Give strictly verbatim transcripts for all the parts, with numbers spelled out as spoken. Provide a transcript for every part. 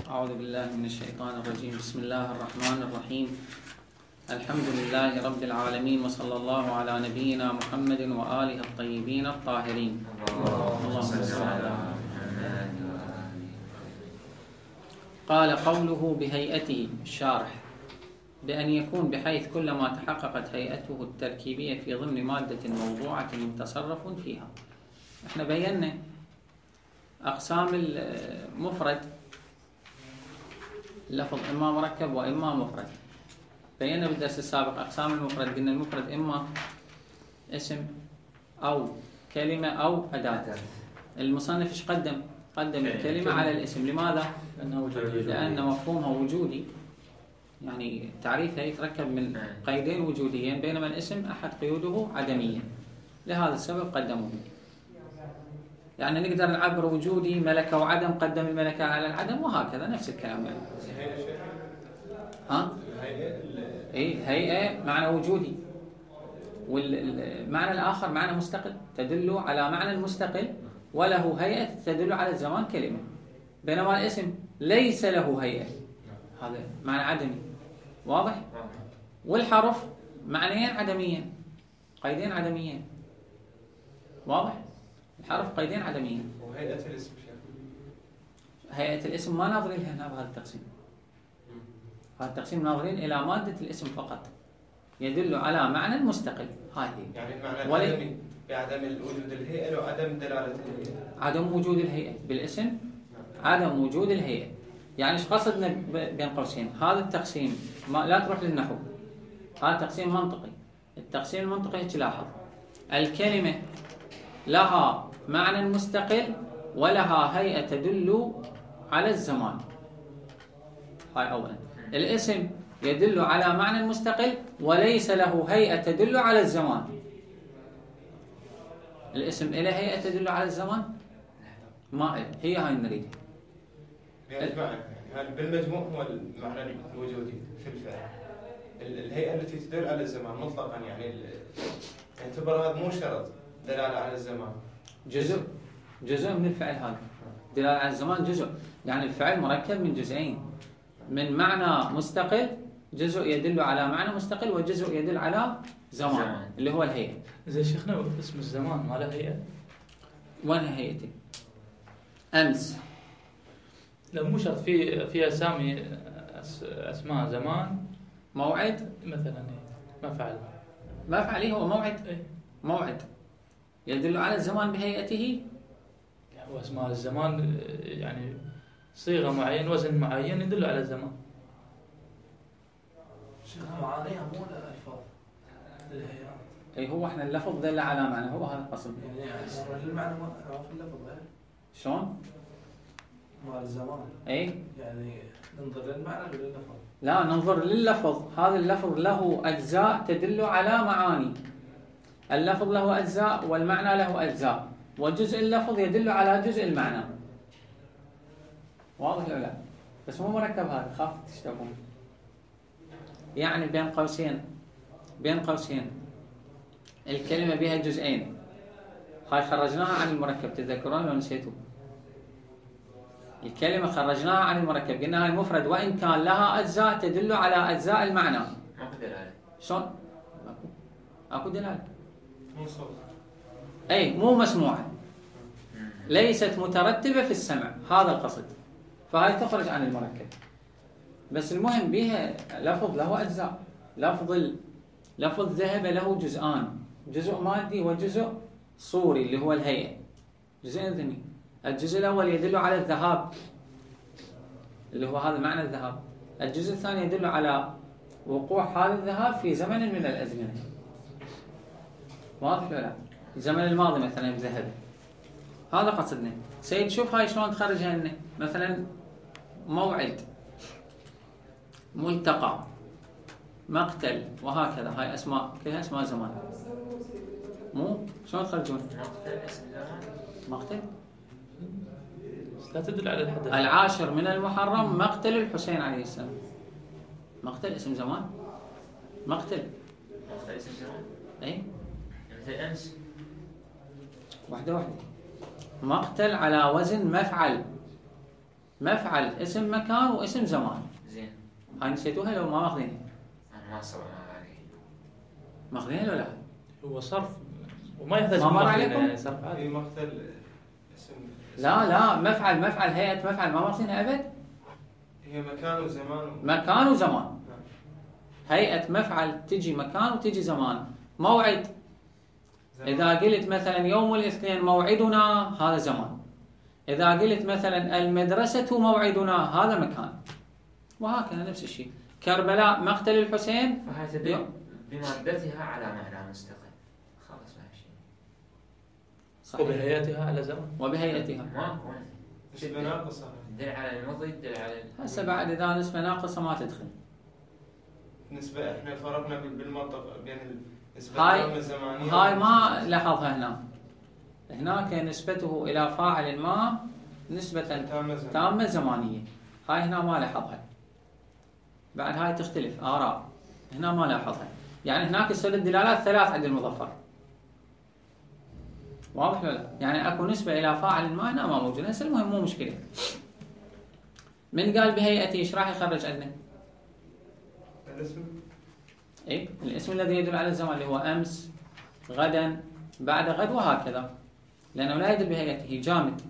أعوذ بالله من الشيطان الرجيم. بسم الله الرحمن الرحيم. الحمد لله رب العالمين، وصلى الله على نبينا محمد وآله الطيبين الطاهرين. اللهم صل على محمد. قال قوله بهيئته الشارح بأن يكون بحيث كلما تحققت هيئته التركيبية في ضمن مادة موضوعة متصرف فيها. احنا بينا أقسام المفرد، اللفظ إما مركب وإما مفرد. بينا بالدرس السابق أقسام المفرد، قلنا المفرد إما اسم أو كلمة أو أداة. المصنف ايش قدم؟ قدم الكلمة على الاسم. لماذا؟ لأن مفهومها وجودي، يعني تعريفها يتركب من قيدين وجوديين، بينما الاسم أحد قيوده عدمية. لهذا السبب قدموه. يعني نقدر نعبر وجودي ملكة وعدم، قدم الملكة على العدم، وهكذا نفس الكلام. يعني ها؟ اي هيئة معنى وجودي، والمعنى الآخر معنى مستقل تدل على معنى المستقل، وله هيئة تدل على الزمان كلمة. بينما الاسم ليس له هيئة، هذا معنى عدمي. واضح؟ والحرف معنيين عدميين، قيدين عدميين. واضح؟ الحرف قيدين عدميين. وهيئة الاسم هيئة الاسم ما ناظرين لها هنا بهذا التقسيم. هذا التقسيم ناظرين إلى مادة الاسم فقط، يدل على معنى مستقل. هاي هي. يعني المعنى ولي... العدمي بعدم وجود الهيئة لو عدم دلالة الهيئة. عدم وجود الهيئة بالاسم، عدم وجود الهيئة. يعني ايش قصدنا بين قوسين؟ هذا التقسيم ما لا تروح للنحو، هذا تقسيم منطقي. التقسيم المنطقي تلاحظ الكلمة لها معنى مستقل ولها هيئة تدل على الزمان. هاي أولا. الاسم يدل على معنى مستقل وليس له هيئة تدل على الزمان. الاسم له هيئة تدل على الزمان؟ ما إله. هي هاي نريد. يعني يعني بالمجموع هو المعنى الوجودي في الفعل، الهيئة التي تدل على الزمان مطلقا. يعني يعتبر هذا مو شرط دلالة على الزمان، جزء جزء من الفعل. هذا دلالة على الزمان جزء، يعني الفعل مركب من جزئين، من معنى مستقل، جزء يدل على معنى مستقل وجزء يدل على زمان, زمان. اللي هو الهيئة. زي شيخنا اسم الزمان ما له هيئة؟ وين هيئته؟ أمس. لا مو شرط، في في أسامي أسماء زمان، موعد مثلا، مفعل. مفعل هو موعد. إيه؟ موعد يدل على الزمان بهيئته. هو اسماء الزمان يعني صيغة معين، وزن معين يدل على الزمان. شيخنا معانيها مو الألفاظ للهيئة. اي هو احنا اللفظ دل على معنى، هو هذا القصد. يعني المعنى ما في اللفظ. شلون؟ مع الزمان. اي يعني ننظر للمعنى ولا لللفظ؟ لا، ننظر لللفظ. هذا اللفظ له أجزاء تدل على معاني. اللفظ له أجزاء والمعنى له أجزاء، وجزء اللفظ يدل على جزء المعنى. واضح ولا لا؟ بس مو مركب هذا، خاف تشتبهون. يعني بين قوسين بين قوسين الكلمة بها جزئين، هاي خرجناها عن المركب. تذكرون لو نسيتوا؟ الكلمة خرجناها عن المركب، قلنا هاي مفرد وإن كان لها أجزاء تدل على أجزاء المعنى. ماكو دلالة. شلون؟ ماكو ماكو دلالة. مو صوت. أي مو مسموعة، ليست مترتبة في السمع، هذا القصد. فهاي تخرج عن المركب. بس المهم بها لفظ له أجزاء. لفظ ال... لفظ ذهب له جزءان، جزء مادي وجزء صوري اللي هو الهيئة. جزئين ذني. الجزء الأول يدل على الذهاب اللي هو هذا معنى الذهاب. الجزء الثاني يدل على وقوع هذا الذهاب في زمن من الأزمنة. واضح ولا لا؟ الزمن الماضي مثلا بذهب. هذا قصدنا. سيد شوف هاي شلون تخرجها لنا. مثلا موعد، ملتقى، مقتل، وهكذا. هاي أسماء كلها أسماء زمان. مو شلون تخرجون؟ مقتل اسم زمان. مقتل لا تدل على الحدث. العاشر من المحرم مقتل الحسين عليه السلام. مقتل اسم زمان. مقتل مقتل اسم زمان. اي مثل امس. واحده واحده. مقتل على وزن مفعل. مفعل اسم مكان واسم زمان. زين. هاي نسيتوها لو ما ماخذينها؟ أنا ما صار معي. ماخذينها لو لا؟ هو صرف وما يحتاج ما مر ماخذين، عليكم؟ يعني صرف عادي. في مقتل اسم. لا لا مفعل مفعل هيئة مفعل ما ماخذينها أبد؟ هي مكان وزمان. و... مكان وزمان. هيئة مفعل تجي مكان وتجي زمان. موعد زمان. إذا قلت مثلا يوم الاثنين موعدنا هذا زمان. إذا قلت مثلا المدرسة موعدنا هذا مكان. وهكذا نفس الشيء. كربلاء مقتل الحسين فهي تدل بمادتها على معنى مستقل. خلاص ما في شيء. صحيح. وبهيئتها على زمن. وبهيئتها. ماكو. نسبة ناقصة. تدل على الماضي تدل على. هسه بعد إذا نسبة ناقصة ما تدخل. نسبة احنا فرقنا بالمنطقة بين النسبة هاي التامة الزمانية. هاي ما لاحظها هنا. هناك نسبته إلى فاعل ما نسبة تامة زمانية. تامة زمانية. هاي هنا ما لاحظها. بعد هاي تختلف آراء. هنا ما لاحظها. يعني هناك تصير الدلالات ثلاث عند المظفر. واضح ولا لا؟ يعني اكو نسبة إلى فاعل ما هنا ما موجود. هسه المهم مو مشكلة. من قال بهيئته ايش راح يخرج عندنا؟ الاسم. اي الاسم الذي يدل على الزمان اللي هو امس، غدا، بعد غد وهكذا. لأنه لا يدل بهيئته جامد.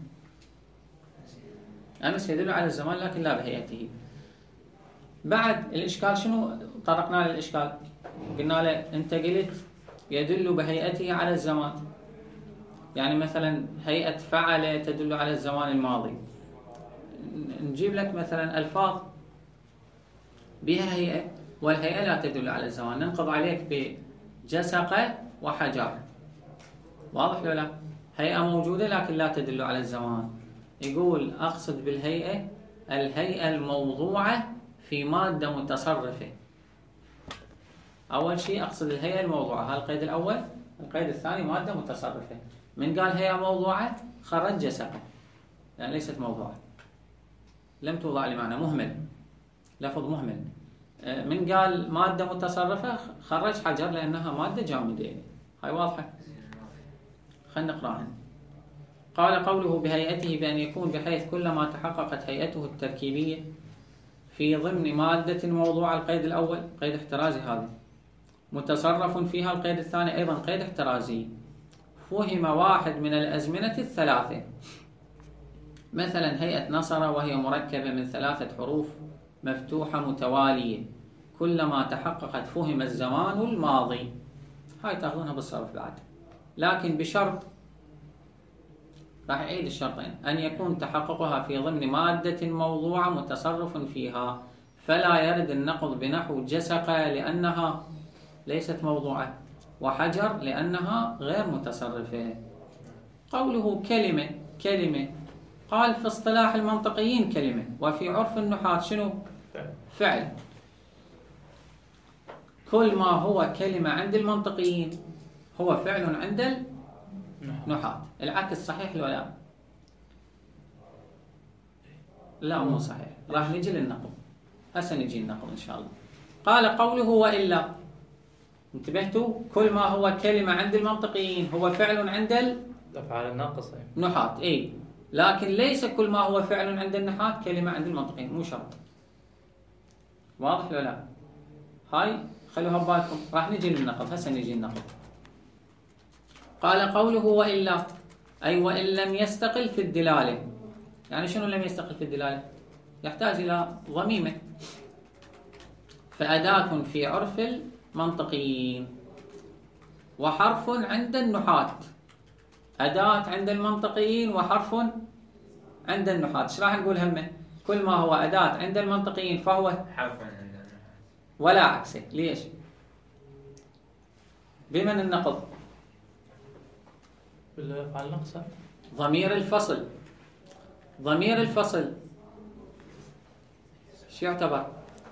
امس يدل على الزمان لكن لا بهيئته. بعد الإشكال شنو؟ طرقنا للإشكال. قلنا له أنت قلت يدل بهيئته على الزمان. يعني مثلا هيئة فعل تدل على الزمان الماضي. نجيب لك مثلا ألفاظ بها هيئة والهيئة لا تدل على الزمان. ننقض عليك بجسق وحجر. واضح ولا لا؟ هيئة موجودة لكن لا تدل على الزمان. يقول أقصد بالهيئة الهيئة الموضوعة في مادة متصرفة. أول شيء أقصد الهيئة الموضوعة. هذا القيد الأول. القيد الثاني مادة متصرفة. من قال هيئة موضوعة خرج جسقة يعني ليست موضوعة. لم توضع لمعنى مهمل. لفظ مهمل. من قال مادة متصرفة خرج حجر لأنها مادة جامدة. هاي واضحة. خلينا نقرأها. قال قوله بهيئته بأن يكون بحيث كلما تحققت هيئته التركيبية في ضمن مادة موضوع. القيد الأول قيد احترازي هذا. متصرف فيها. القيد الثاني أيضا قيد احترازي. فهم واحد من الأزمنة الثلاثة. مثلا هيئة نصر وهي مركبة من ثلاثة حروف مفتوحة متوالية. كلما تحققت فهم الزمان الماضي. هاي تأخذونها بالصرف بعد. لكن بشرط راح أعيد الشرطين. أن يكون تحققها في ضمن مادة موضوعة متصرف فيها. فلا يرد النقض بنحو جسق لأنها ليست موضوعة وحجر لأنها غير متصرفة. قوله كلمة كلمة قال في اصطلاح المنطقيين كلمة وفي عرف النحاة شنو؟ فعل. كل ما هو كلمة عند المنطقيين هو فعل عند النحاة. العكس صحيح ولا لا؟ لا مو صحيح. راح نجي للنقض. هسه نجي النقض إن شاء الله. قال قوله وإلا. انتبهتوا؟ كل ما هو كلمة عند المنطقيين هو فعل عند الأفعال الناقصة النحاة. إيه لكن ليس كل ما هو فعل عند النحاة كلمة عند المنطقيين. مو شرط. واضح ولا لا؟ هاي خلوها ببالكم. راح نجي للنقض. هسه نجي النقض. قال قوله وإلا أي وإن لم يستقل في الدلالة. يعني شنو لم يستقل في الدلالة؟ يحتاج إلى ضميمة. فأداة في عرف المنطقيين وحرف عند النحاة. أداة عند المنطقيين وحرف عند النحاة. ايش راح نقول همه؟ كل ما هو أداة عند المنطقيين فهو حرف عند النحاة ولا عكسه. ليش؟ بمن النقض؟ بالأفعال الناقصة. ضمير الفصل. ضمير الفصل شو يعتبر؟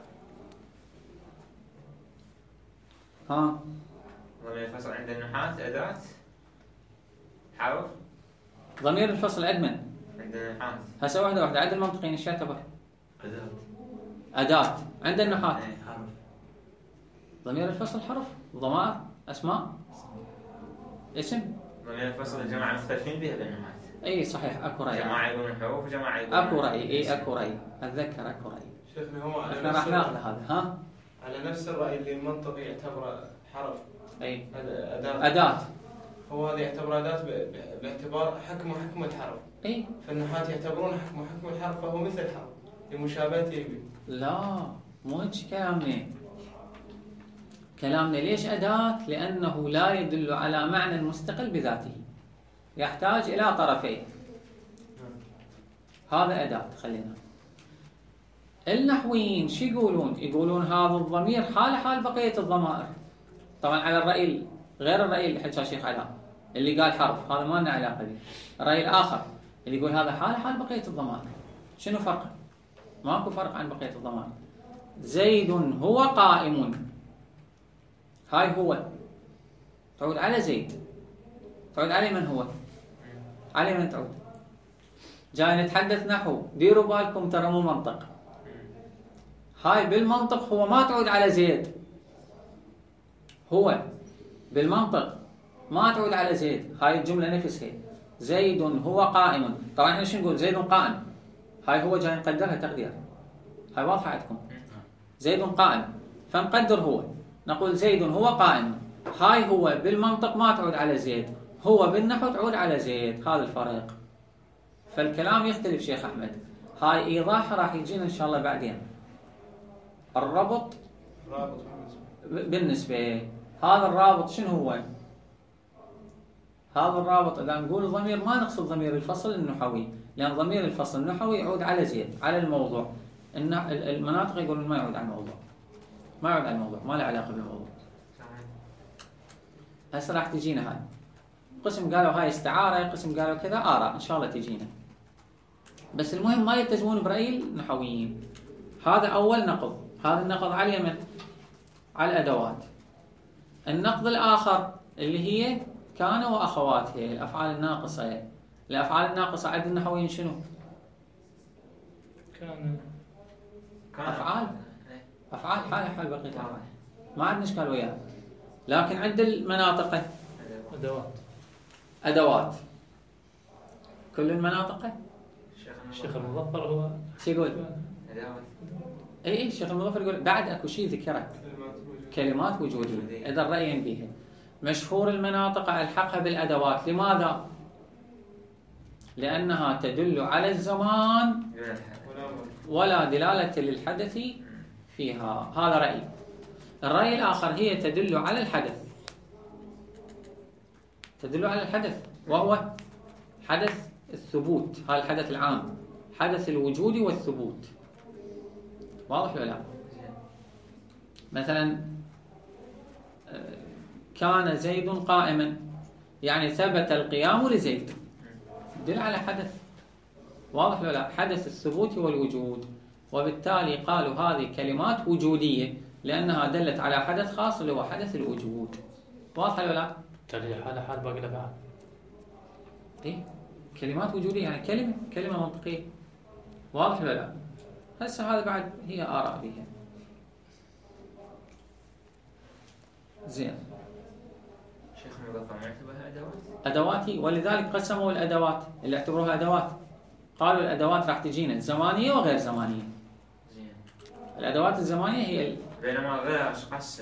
ها ضمير الفصل عند النحاة أداة حرف. ضمير الفصل عند من؟ عند النحاة. هسه واحدة واحدة. عند المنطقيين ايش يعتبر؟ أداة. أداة. عند النحاة حرف. ضمير الفصل حرف. ضمائر أسماء اسم. ضمير الفصل الجماعة مختلفين بها بالنحاة. اي صحيح اكو راي. جماعة يقولون حروف وجماعة يقولون اكو راي. اي اكو راي اتذكر اكو راي. شيخنا هو على احنا نفس راح ناخذ هذا. ها على نفس الراي اللي المنطق يعتبره حرف. اي اداه. اداه. هو هذا يعتبر اداه ب- ب- باعتبار حكمه حكم الحرف. اي فالنحاة يعتبرون حكمه حكم الحرف فهو مثل الحرف لمشابهته به. لا مو هيك كلامنا. كلامنا ليش أداة؟ لأنه لا يدل على معنى مستقل بذاته، يحتاج إلى طرفين. هذا أداة. خلينا النحويين شو يقولون؟ يقولون هذا الضمير حال حال بقية الضمائر. طبعا على الرأي غير الرأي اللي حكى الشيخ علاء اللي قال حرف، هذا ما لنا علاقة به. الرأي الآخر اللي يقول هذا حال حال بقية الضمائر. شنو فرقه؟ ماكو فرق عن بقية الضمائر. زيد هو قائم، هاي هو تعود على زيد، تعود على من هو؟ على من تعود؟ جاي نتحدث نحو، ديروا بالكم ترى مو منطق. هاي بالمنطق هو ما تعود على زيد، هو بالمنطق ما تعود على زيد. هاي الجملة نفسها زيد هو قائم. طبعا احنا شو نقول؟ زيد قائم، هاي هو جاي نقدرها تقدير، هاي واضحة عندكم. زيد قائم فنقدر هو، نقول زيد هو قائم. هاي هو بالمنطق ما تعود على زيد، هو بالنحو تعود على زيد. هذا الفرق. فالكلام يختلف شيخ أحمد. هاي إيضاح راح يجينا إن شاء الله بعدين. الربط رابط بالنسبة هذا الرابط شنو هو؟ هذا الرابط إذا نقول ضمير ما نقصد ضمير الفصل النحوي، لأن ضمير الفصل النحوي يعود على زيد، على الموضوع. المناطق يقولون ما يعود على الموضوع، ما يعود على الموضوع، ما له علاقة بالموضوع. هسه راح تجينا هاي. قسم قالوا هاي استعارة، قسم قالوا كذا، آراء إن شاء الله تجينا. بس المهم ما يلتزمون برأي النحويين. هذا أول نقض. هذا النقض على اليمن، على الأدوات. النقض الآخر اللي هي كان وأخواتها، الأفعال الناقصة. الأفعال الناقصة عند النحويين شنو؟ كان أفعال أفعال حال حال بقية الأفعال، ما عندنا إشكال وياها. لكن عند المناطق أدوات. أدوات. كل المناطق. الشيخ المظفر هو شو يقول؟ أدوات. اي اي الشيخ المظفر يقول بعد اكو شيء ذكرت كلمات وجودية، اذا الرأيين بيها. مشهور المناطق الحقها بالأدوات. لماذا؟ لأنها تدل على الزمان ولا دلالة للحدث فيها. هذا رأي. الرأي الآخر هي تدل على الحدث، تدل على الحدث وهو حدث الثبوت. هذا الحدث العام، حدث الوجود والثبوت. واضح ولا لا؟ مثلا كان زيد قائما، يعني ثبت القيام لزيد، دل على حدث. واضح ولا لا؟ حدث الثبوت والوجود. وبالتالي قالوا هذه كلمات وجودية لأنها دلت على حدث خاص اللي هو حدث الوجود. واضح ولا لا؟ تالي حال حال باقي الأفعال. إيه؟ كلمات وجودية يعني كلمة كلمة منطقية. واضح ولا لا؟ هسه هذا بعد هي آراء بها. زين. شيخ المظفر ما يعتبرها أدوات؟ أدواتي، ولذلك قسموا الأدوات اللي اعتبروها أدوات. قالوا الأدوات راح تجينا زمانية وغير زمانية. زين. الأدوات الزمانية هي ال... بينما غير قسم.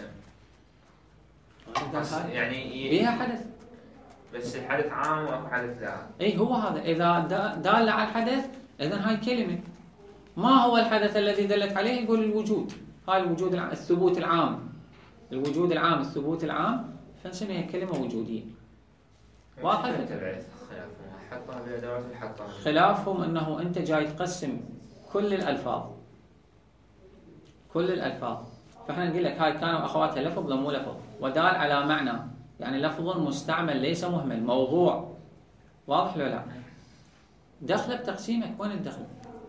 يعني بها حدث. بس الحدث عام واكو حدث لا. اي هو هذا. اذا دال على الحدث اذا هاي كلمه. ما هو الحدث الذي دلت عليه؟ يقول الوجود. هاي الوجود الع... الثبوت العام. الوجود العام، الثبوت العام، فنسميها كلمه وجوديه. واضح؟ تبعت خلافهم، حطها بأدوات وحطها. خلافهم انه انت جاي تقسم كل الالفاظ. كل الالفاظ. فاحنا نقول لك هاي كانوا اخواتها لفظ مو لفظ، ودال على معنى، يعني لفظ مستعمل ليس مهمل، موضوع. واضح ولا لا؟ دخل بتقسيمك، وين الدخل؟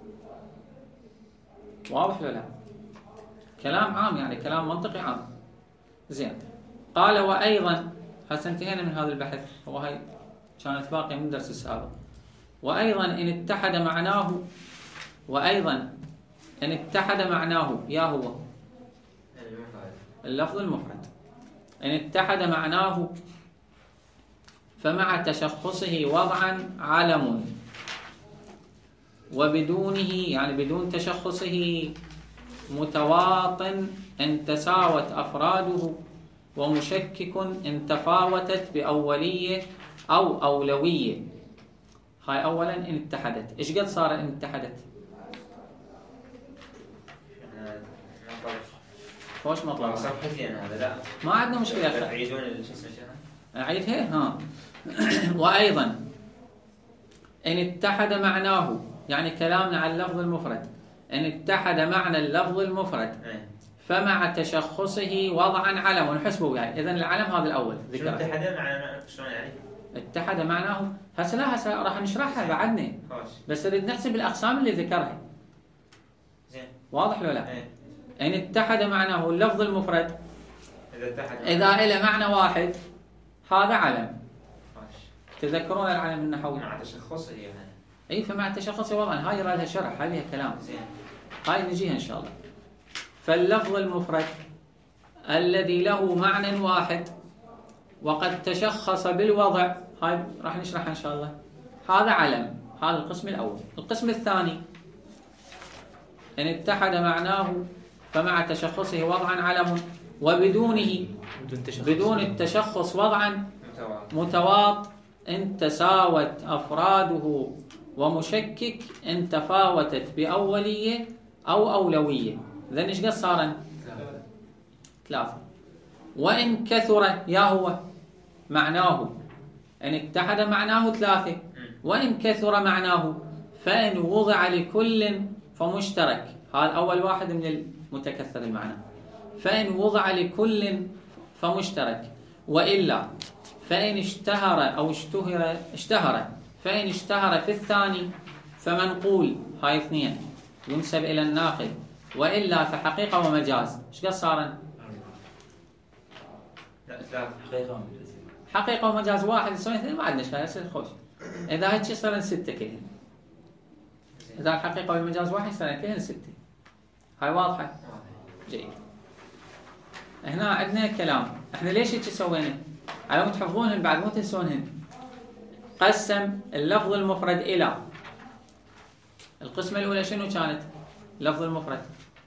واضح ولا لا؟ كلام عام، يعني كلام منطقي عام. زين. قال وأيضا، هسه انتهينا من هذا البحث، وهي كانت باقية من الدرس السابق. وأيضا إن اتحد معناه، وأيضا إن اتحد معناه، يا هو اللفظ المفرد، إن اتحد معناه فمع تشخصه وضعا علم، وبدونه يعني بدون تشخصه متواطن إن تساوت أفراده، ومشكك إن تفاوتت بأولية أو أولوية. هاي أولا إن اتحدت. إيش قد صار إن اتحدت؟ خوش مطلب صفحتين هذا لا ما عندنا مشكلة. تعيدون الجسم أعيدها ها. وأيضا إن اتحد معناه، يعني كلامنا عن اللفظ المفرد، إن اتحد معنى اللفظ المفرد فمع تشخصه وضعا علم، ونحسبه يعني. إذن العلم هذا الأول ذكر. اتحد معنى شلون يعني؟ اتحد معناه هسه لا هسه راح نشرحها بعدنا، بس نريد نحسب الأقسام اللي ذكرها. زين واضح لو لا؟ ايه. إن اتحد معناه اللفظ المفرد إذا اتحد إذا له معنى واحد هذا علم. ماشي. تذكرون العلم النحوي؟ مع تشخصه يعني. اي فمع تشخصه وضعا. هاي يرى لها شرح، هاي لها كلام. زين. هاي نجيها ان شاء الله. فاللفظ المفرد الذي له معنى واحد وقد تشخص بالوضع، هاي راح نشرحها ان شاء الله، هذا علم. هذا القسم الاول. القسم الثاني ان اتحد معناه فمع تشخصه وضعا علم، وبدونه بدون التشخص وضعا متواط إن تساوت أفراده، ومشكك إن تفاوتت بأولية أو أولوية. ذن إيش قد صار؟ ثلاثة. وإن كثر، يا هو معناه إن اتحد معناه ثلاثة. وإن كثر معناه فإن وضع لكل فمشترك. هذا أول واحد من المتكثر المعنى. فإن وضع لكل فمشترك، وإلا فإن اشتهر أو اشتهر اشتهر فإن اشتهر في الثاني فمنقول. هاي اثنين ينسب إلى الناقل. وإلا فحقيقة ومجاز. ايش قد صار؟ لا ثلاث حقيقة حقيقة ومجاز واحد يسوي اثنين، ما عندنا اشكال. يصير خوش. إذا هيك صار ستة كلهن. إذا الحقيقة والمجاز واحد صار كلهن ستة. هاي واضحة؟ جيد. هنا عندنا كلام. احنا ليش هيك سوينا؟ على مود تحفظونهن بعد مو تنسونهن. قسم اللفظ المفرد إلى، القسمة الأولى شنو كانت؟ اللفظ المفرد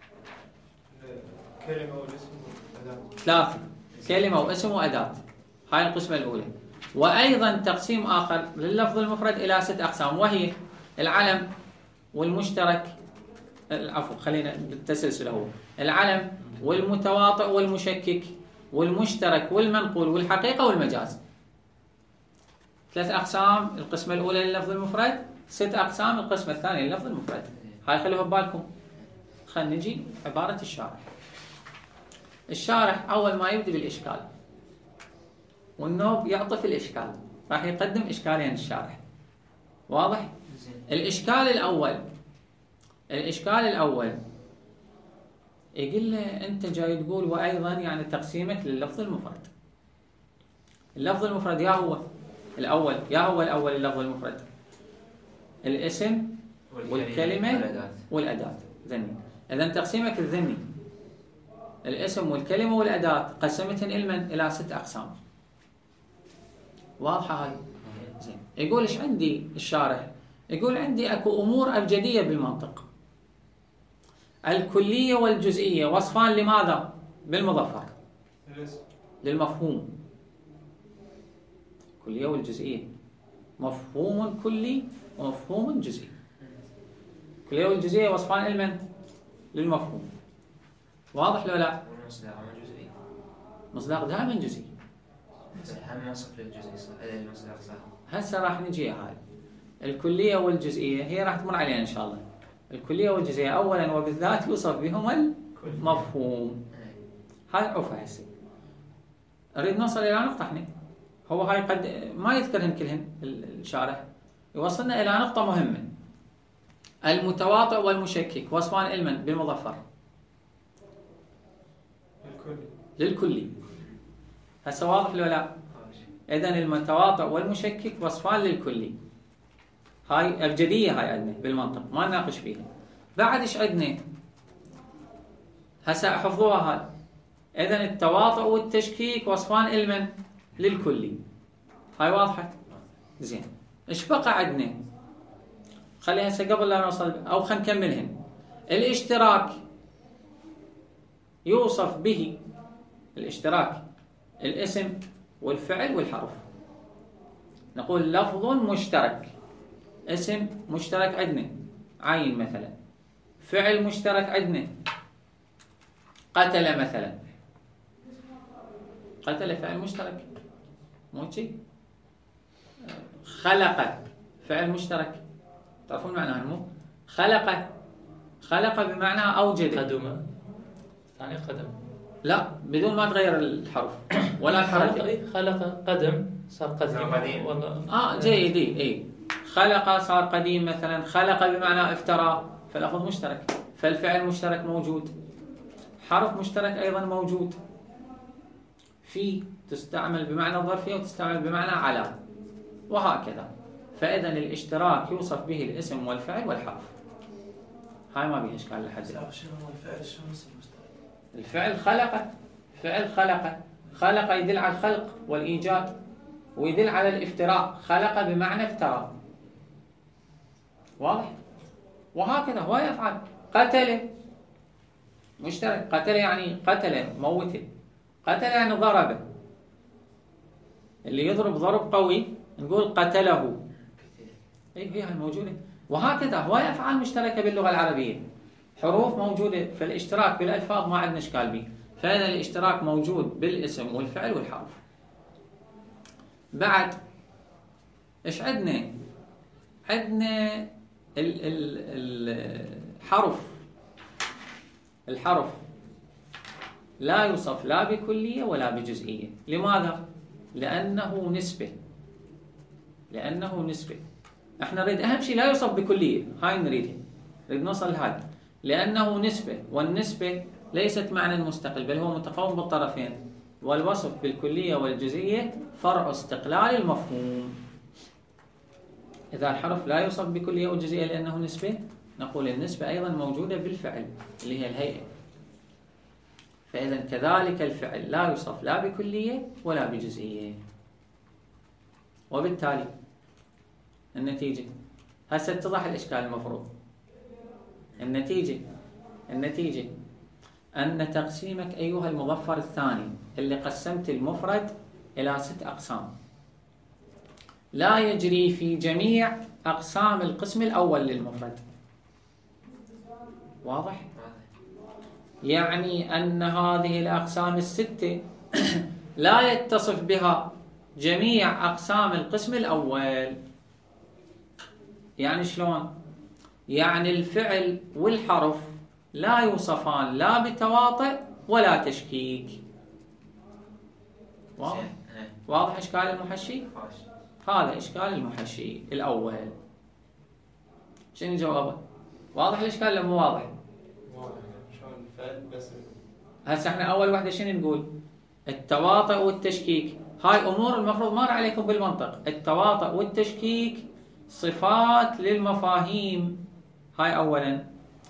كلمة والاسم والأداة. ثلاثة. كلمة واسم وأداة. هاي القسمة الأولى. وأيضا تقسيم آخر لللفظ المفرد إلى ست أقسام، وهي العلم والمشترك، العفو خلينا بالتسلسل هو العلم والمتواطئ والمشكك والمشترك والمنقول والحقيقة والمجاز. ثلاث أقسام القسمة الأولى لللفظ المفرد، ست أقسام القسمة الثانية لللفظ المفرد. هاي خلوها ببالكم. خلينا نجي عبارة الشارح. الشارح أول ما يبدأ بالإشكال، والنوب يعطف الإشكال، راح يقدم إشكالين الشارح. واضح؟ الإشكال الأول الإشكال الأول يقول له أنت جاي تقول وأيضا يعني تقسيمك لللفظ المفرد. اللفظ المفرد يا هو الأول يا هو الأول اللفظ المفرد الاسم والكلمة والأداة. ذني. إذن تقسيمك الذني الاسم والكلمة والأداة قسمتهن إلمن إلى ست أقسام. واضحة هاي؟ زين. يقول إيش عندي الشارح؟ يقول عندي أكو أمور أبجدية بالمنطق. الكلية والجزئية وصفان لماذا؟ بالمظفر للمفهوم. الكلية والجزئية مفهوم كلي ومفهوم جزئي. الكلية والجزئية وصفان لمن؟ للمفهوم. واضح لو لا؟ والمصداق جزئي. مصداق دائما جزئي. هم وصف للجزئي صح. المصداق صح. هسه راح نجي هاي الكلية والجزئية، هي راح تمر علينا إن شاء الله. الكلية والجزئية أولا وبالذات يوصف بهم المفهوم. هاي عفوا هسه نريد نوصل إلى نقطة. احنا هو هاي قد ما يذكرهن كلهن الشارح، يوصلنا إلى نقطة مهمة. المتواطئ والمشكك وصفان علما بالمظفر للكلي. هسه واضح لو لا؟ إذن المتواطئ والمشكك وصفان للكلي. هاي أبجدية هاي عندنا بالمنطق ما نناقش فيها. بعد إيش عندنا؟ هسه حفظوها هاي. إذن التواطؤ والتشكيك وصفان علما للكلي. هاي واضحة؟ زين. ايش بقى عندنا؟ خليها هسه قبل لا نوصل، او خلينا نكملهن. الاشتراك يوصف به الاشتراك الاسم والفعل والحرف. نقول لفظ مشترك، اسم مشترك عندنا عين مثلا، فعل مشترك عندنا قتل مثلا، قتل فعل مشترك مو شيء. خلق فعل مشترك، تعرفون معناها مو؟ خلق، خلق بمعنى أوجد. قدم، ثاني قدم، لا بدون ما تغير الحرف ولا الحركة. خلق قدم صار قديم والله. اه جيد. اي خلق صار قديم مثلا، خلق بمعنى افترى، فاللفظ مشترك، فالفعل مشترك موجود، حرف مشترك أيضا موجود. في تستعمل بمعنى الظرفية وتستعمل بمعنى على، وهكذا. فإذا الاشتراك يوصف به الاسم والفعل والحرف. هاي ما بيها إشكال لحد الآن. شنو هو الفعل؟ شنو اسم المشترك؟ الفعل خلق، فعل خلق، خلق يدل على الخلق والإيجاد ويدل على الافتراء، خلق بمعنى افترى. واضح؟ وهكذا هو يفعل. قتل مشترك، قتل يعني قتل موته، قتل يعني ضربه، اللي يضرب ضرب قوي نقول قتله. اي هي موجوده. وهكذا هو افعال مشتركه باللغه العربيه، حروف موجوده، فالاشتراك بالالفاظ ما عندنا اشكال به. فهذا الاشتراك موجود بالاسم والفعل والحرف. بعد ايش عندنا؟ عندنا الحرف. الحرف لا يوصف لا بكلية ولا بجزئية. لماذا؟ لأنه نسبة، لأنه نسبة. احنا نريد أهم شيء لا يوصف بكلية، هاي نريدها، نريد نوصل لهذا. لأنه نسبة، والنسبة ليست معنى مستقل بل هو متقوم بالطرفين، والوصف بالكلية والجزئية فرع استقلال المفهوم. إذا الحرف لا يوصف بكلية وجزئية لأنه نسبة، نقول النسبة أيضا موجودة بالفعل اللي هي الهيئة. فإذا كذلك الفعل لا يوصف لا بكلية ولا بجزئية. وبالتالي النتيجة هسه اتضح الإشكال المفروض. النتيجة النتيجة أن تقسيمك أيها المظفر الثاني اللي قسمت المفرد إلى ست أقسام لا يجري في جميع أقسام القسم الأول للمفرد. واضح؟ يعني أن هذه الأقسام الستة لا يتصف بها جميع أقسام القسم الأول. يعني شلون؟ يعني الفعل والحرف لا يوصفان لا بتواطئ ولا تشكيك. واضح؟ واضح إشكال المحشي؟ هذا إشكال المحشي الأول. شنو جوابه؟ واضح الإشكال ولا مو واضح؟ واضح. شلون الفعل بس. هسه احنا أول وحدة شنو نقول؟ التواطئ والتشكيك. هاي أمور المفروض مر عليكم بالمنطق. التواطئ والتشكيك صفات للمفاهيم، هاي أولا،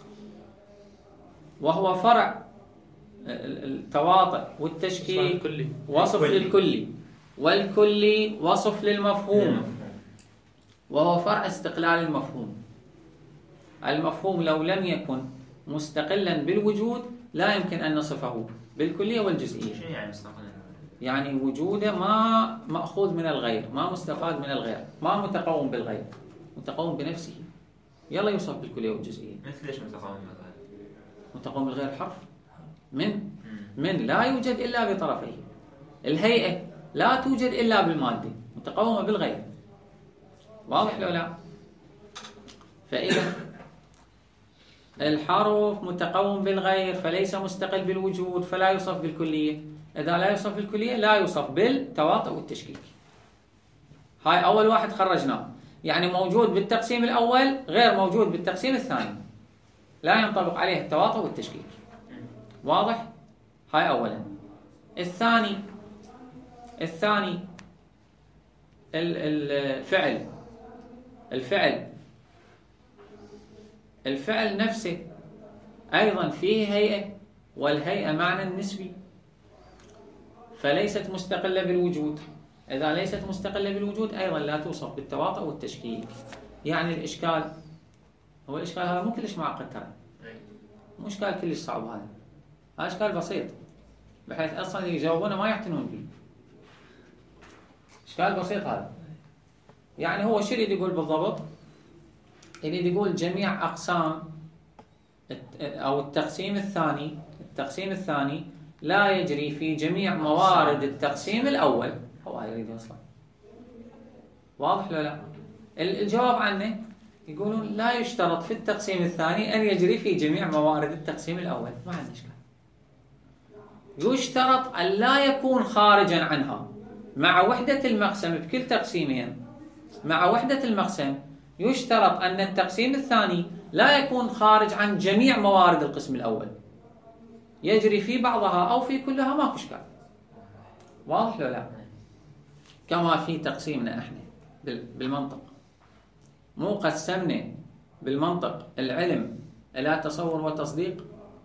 وهو فرع. التواطئ والتشكيك وصف للكلي، والكلي وصف للمفهوم، وهو فرع استقلال المفهوم. المفهوم لو لم يكن مستقلا بالوجود لا يمكن أن نصفه بالكلية والجزئية. شنو يعني مستقلا؟ يعني وجوده ما مأخوذ من الغير، ما مستفاد من الغير، ما متقوم بالغير، متقوم بنفسه. يلا يوصف بالكلية والجزئية. مثل ليش متقوم بالغير؟ متقوم بالغير حرف من من لا يوجد إلا بطرفيه. الهيئة لا توجد إلا بالمادة، متقومة بالغير. واضح لو لا؟ فإذا الحرف متقوم بالغير فليس مستقل بالوجود فلا يوصف بالكلية. إذا لا يوصف بالكلية لا يوصف بالتواطؤ والتشكيك. هاي أول واحد خرجناه، يعني موجود بالتقسيم الأول غير موجود بالتقسيم الثاني، لا ينطبق عليه التواطؤ والتشكيك. واضح؟ هاي أولا. الثاني الثاني الفعل الفعل الفعل نفسه أيضا فيه هيئة، والهيئة معنى نسبي، فليست مستقلة بالوجود. إذا ليست مستقلة بالوجود أيضا لا توصف بالتواطؤ والتشكيك. يعني الإشكال هو الإشكال هذا مو كلش معقد ترى، مو إشكال كلش صعب، هذا هذا إشكال بسيط بحيث أصلا اللي يجاوبونه ما يعتنون به. إشكال بسيط هذا. يعني هو شو يريد يقول بالضبط؟ يريد يقول جميع أقسام أو التقسيم الثاني التقسيم الثاني لا يجري في جميع موارد التقسيم الأول. هو هاي يريد يوصل. واضح ولا لا؟ الجواب عنه يقولون لا يشترط في التقسيم الثاني أن يجري في جميع موارد التقسيم الأول. ما عندنا إشكال. يشترط أن لا يكون خارجا عنها مع وحدة المقسم بكل تقسيمين. مع وحدة المقسم يشترط أن التقسيم الثاني لا يكون خارج عن جميع موارد القسم الأول، يجري في بعضها أو في كلها، ماكو إشكال. واضح ولا لا؟ كما في تقسيمنا احنا بالمنطق، مو قسمنا بالمنطق العلم إلى تصور وتصديق،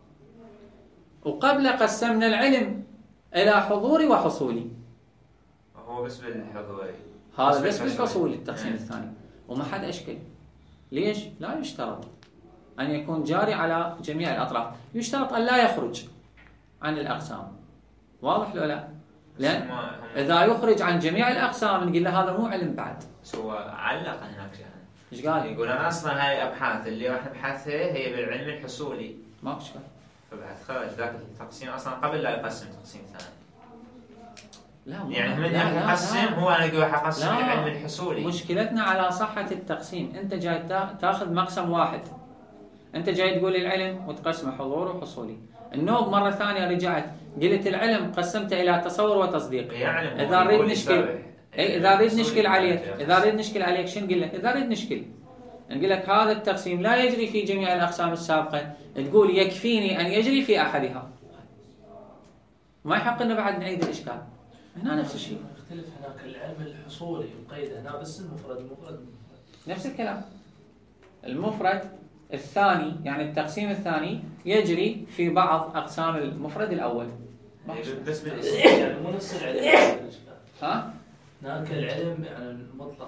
وقبل قسمنا العلم إلى حضوري وحصولي. هو بس بالحضوري، هذا بس بالحصولي التقسيم الثاني، وما حد أشكل. ليش؟ لا يشترط أن يكون جاري على جميع الأطراف، يشترط أن لا يخرج عن الأقسام. واضح ولا لا؟ لأن إذا يخرج عن جميع الأقسام نقول له هذا مو علم بعد. هو علق هناك ايش قال؟ يقول أنا أصلا هاي أبحاث اللي راح نبحثها هي بالعلم الحصولي، ماكو إشكال. فبعد خرج ذاك التقسيم أصلا قبل لا يقسم تقسيم ثاني. لا يعني من يقسم هو أنا أقول راح أقسم العلم الحصولي. مشكلتنا على صحة التقسيم. أنت جاي تاخذ مقسم واحد، أنت جاي تقول العلم وتقسمه حضور وحصولي. النوب مرة ثانية رجعت قلت العلم قسمته إلى تصور وتصديق. يعني إذا نريد نشكل إيه إذا نريد نشكل عليك إذا نريد نشكل عليك شو نقول لك؟ إذا نريد نشكل نقول لك هذا التقسيم لا يجري في جميع الأقسام السابقة، تقول يكفيني أن يجري في أحدها. ما يحق لنا بعد نعيد الإشكال. هنا نفس الشيء. يختلف هناك العلم الحصولي مقيد هنا بس المفرد المفرد نفس الكلام. المفرد الثاني يعني التقسيم الثاني يجري في بعض أقسام المفرد الأول. بس بالاسم يعني مو نفس العلم. ها؟ هناك العلم يعني المطلق.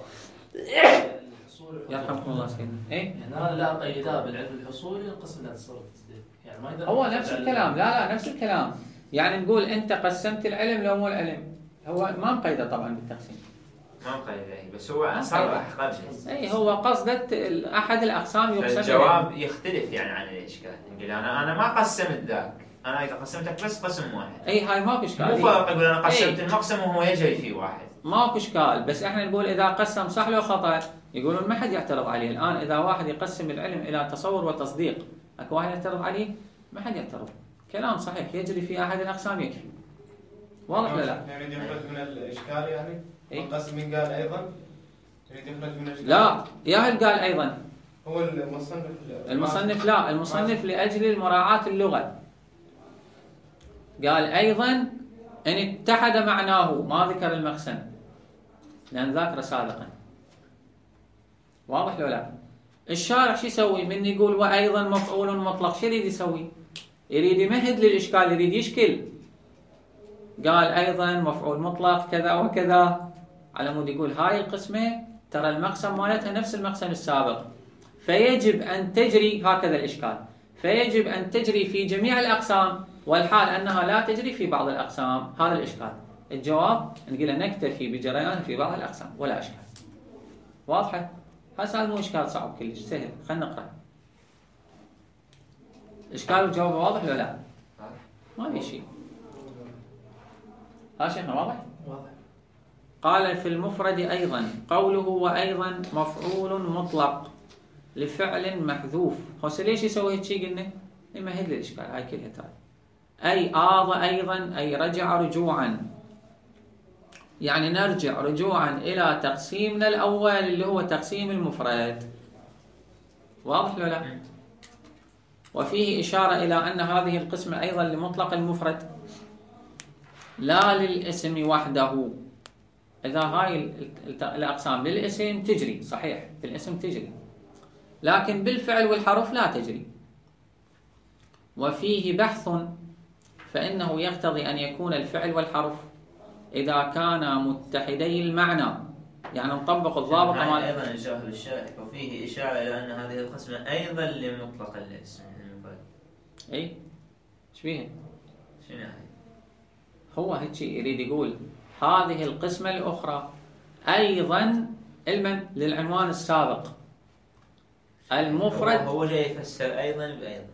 يرحمكم الله سيدنا. إيه؟ هنا لا قيدها بالعلم الحصولي القسم لا تصور التصديق. يعني ما يقدر. هو نفس الكلام. لا لا نفس الكلام. يعني نقول أنت قسمت العلم لو مو العلم. هو ما مقيده طبعا بالتقسيم. ما مقيده بس هو صرح قبل. اي هو قصدت احد الاقسام يقسم. الجواب يختلف يعني عن الاشكال. نقول انا انا ما قسمت ذاك، انا اذا قسمتك بس قسم واحد. اي هاي ماكو اشكال. مو فرق اقول انا قسمت المقسم وهو يجري فيه واحد. ماكو اشكال، بس احنا نقول اذا قسم صح لو خطا يقولون ما حد يعترض عليه. الان اذا واحد يقسم العلم الى تصور وتصديق اكو واحد يعترض عليه؟ ما حد يعترض. كلام صحيح يجري في احد الاقسام يكفي. واضح ولا لا؟ يعني يخرج من الاشكال يعني. إيه؟ القسم من قال ايضا يريد يخرج من الاشكال. لا ياهل قال ايضا. هو المصنف المصنف لا المصنف لاجل مراعاة اللغة قال ايضا ان اتحد معناه، ما ذكر المقسم لان ذاكره سابقا. واضح ولا لا؟ الشارع شو يسوي من يقول وايضا مفعول مطلق؟ شو يريد يسوي؟ يريد يمهد للاشكال، يريد يشكل. قال ايضا مفعول مطلق كذا وكذا على مود يقول هاي القسمه ترى المقسم مالتها نفس المقسم السابق، فيجب ان تجري هكذا الاشكال، فيجب ان تجري في جميع الاقسام والحال انها لا تجري في بعض الاقسام. هذا الاشكال. الجواب نقول نكتفي بجريان في بعض الاقسام ولا اشكال. واضحه؟ هذا مو اشكال صعب كلش، سهل. خلينا نقرا. اشكال وجواب واضح ولا لا؟ ما في شيء. ها شيخنا واضح؟ واضح. قال في المفرد أيضا قوله وأيضا مفعول مطلق لفعل محذوف. هسه ليش يسوي هيك شيء قلنا؟ يمهد للإشكال هاي كلها ترى. أي آض أيضا أي رجع رجوعا، يعني نرجع رجوعا إلى تقسيمنا الأول اللي هو تقسيم المفرد. واضح ولا لا؟ وفيه إشارة إلى أن هذه القسمة أيضا لمطلق المفرد لا للاسم وحده. إذا هاي الأقسام للاسم تجري صحيح، بالاسم تجري، لكن بالفعل والحرف لا تجري. وفيه بحث، فإنه يقتضي أن يكون الفعل والحرف إذا كانا متحدي المعنى، يعني نطبق الضابط مال أيضا إشارة للشارح، وفيه إشارة إلى أن هذه القسمة أيضا لمطلق الاسم المفرد. إي إيش فيها؟ شنو هاي؟ هو هيك يريد يقول هذه القسمة الأخرى أيضا المن للعنوان السابق المفرد. هو جاي يفسر أيضا بأيضا.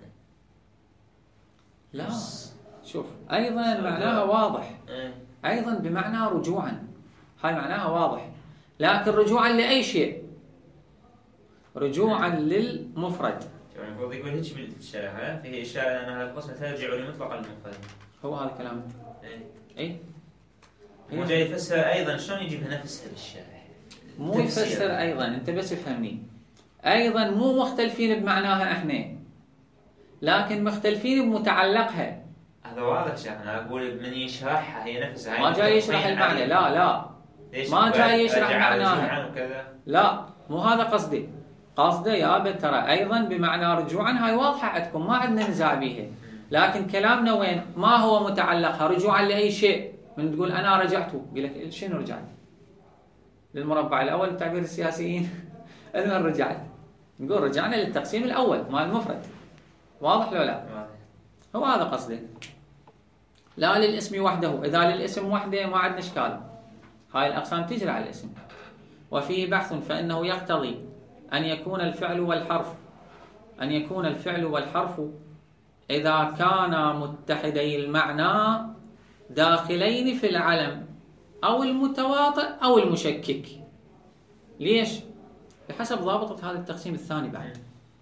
لا شوف، أيضا معناها واضح، إيه. أيضا بمعنى رجوعا، هاي معناها واضح، لكن رجوعا لأي شيء؟ رجوعا للمفرد. المفروض يقول هيك بالشرح، فيه إشارة أن هذه القسمة ترجع لمطلق المفرد. هو هذا كلامه. إيه. إيه هو جاي يفسر أيضا، شلون يجيبها نفسها بالشرح؟ مو يفسر أيضا، أنت بس افهمني. أيضا مو مختلفين بمعناها إحنا، لكن مختلفين بمتعلقها. هذا واضح شيخ، أنا أقول من يشرحها هي نفسها. ما جاي يشرح المعنى، لا لا ما جاي يشرح معناها، لا مو هذا قصدي. قصدي يا ترى أيضا بمعنى رجوعا، هاي واضحة عندكم ما عندنا نزاع بيها، لكن كلامنا وين؟ ما هو متعلقها رجوعا لأي شيء. من تقول أنا رجعت، يقول لك شنو رجعت؟ للمربع الأول بتعبير السياسيين أنا رجعت، نقول رجعنا للتقسيم الأول مال المفرد. واضح لو لا؟ هو هذا قصدي. لا للاسم وحده، إذا للاسم وحده ما عندنا إشكال، هاي الأقسام تجري على الاسم. وفيه بحث فإنه يقتضي أن يكون الفعل والحرف أن يكون الفعل والحرف إذا كانا متحدي المعنى داخلين في العلم أو المتواطئ أو المشكك. ليش؟ بحسب ضابطة هذا التقسيم الثاني بعد،